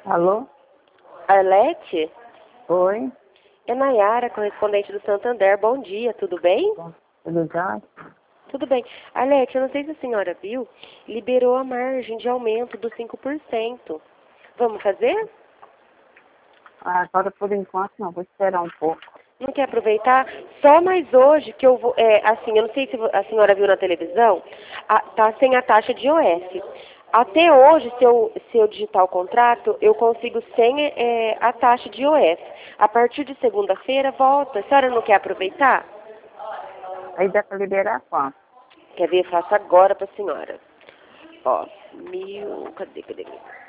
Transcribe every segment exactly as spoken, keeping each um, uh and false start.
Alô? Arlete? Oi? É Nayara, correspondente do Santander. Bom dia, tudo bem? Tudo já? Tudo bem. Arlete, eu não sei se a senhora viu, liberou a margem de aumento dos cinco por cento. Vamos fazer? Ah, agora por enquanto não, vou esperar um pouco. Não quer aproveitar? Só mais hoje que eu vou... É, assim, eu não sei se a senhora viu na televisão, a, tá sem a taxa de I O F. Até hoje, se eu, se eu digitar o contrato, eu consigo sem é, a taxa de I O F. A partir de segunda-feira, volta. A senhora não quer aproveitar? Aí dá para liberar quanto? Quer ver? Faço agora para a senhora. Ó, mil... Cadê, cadê?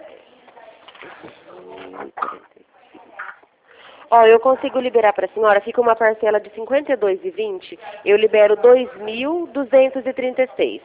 Ó, eu consigo liberar para a senhora, fica uma parcela de cinquenta e dois reais e vinte centavos, eu libero dois mil duzentos e trinta e seis.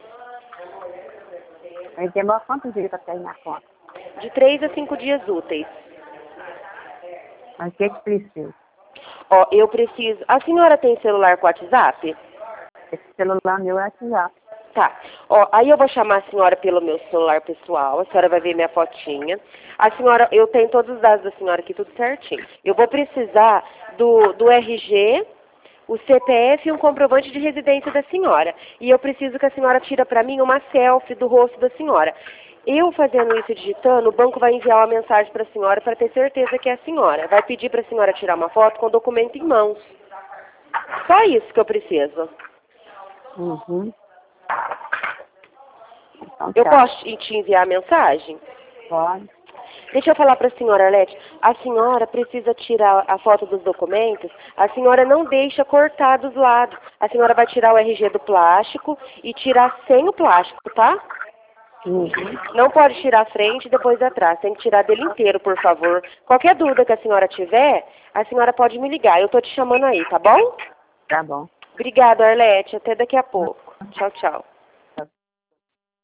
Aí demora quantos dias para cair na conta? De três a cinco dias úteis. Mas o que que precisa? Ó, eu preciso... A senhora tem celular com WhatsApp? Esse celular meu é WhatsApp. Tá. Ó, aí eu vou chamar a senhora pelo meu celular pessoal, a senhora vai ver minha fotinha. A senhora, eu tenho todos os dados da senhora aqui, tudo certinho. Eu vou precisar do, do R G, o C P F e um comprovante de residência da senhora. E eu preciso que a senhora tire para mim uma selfie do rosto da senhora. Eu fazendo isso digitando, o banco vai enviar uma mensagem para a senhora para ter certeza que é a senhora. Vai pedir para a senhora tirar uma foto com o documento em mãos. Só isso que eu preciso. Uhum. Então, Eu tá. posso te enviar a mensagem? Pode. Deixa eu falar para a senhora, Arlete. A senhora precisa tirar a foto dos documentos. A senhora não deixa cortar dos lados. A senhora vai tirar o R G do plástico e tirar sem o plástico, tá? Uhum. Não pode tirar a frente e depois atrás. Tem que tirar dele inteiro, por favor. Qualquer dúvida que a senhora tiver, a senhora pode me ligar. Eu tô te chamando aí, tá bom? Tá bom. Obrigada, Arlete. Até daqui a pouco. Tchau, tchau.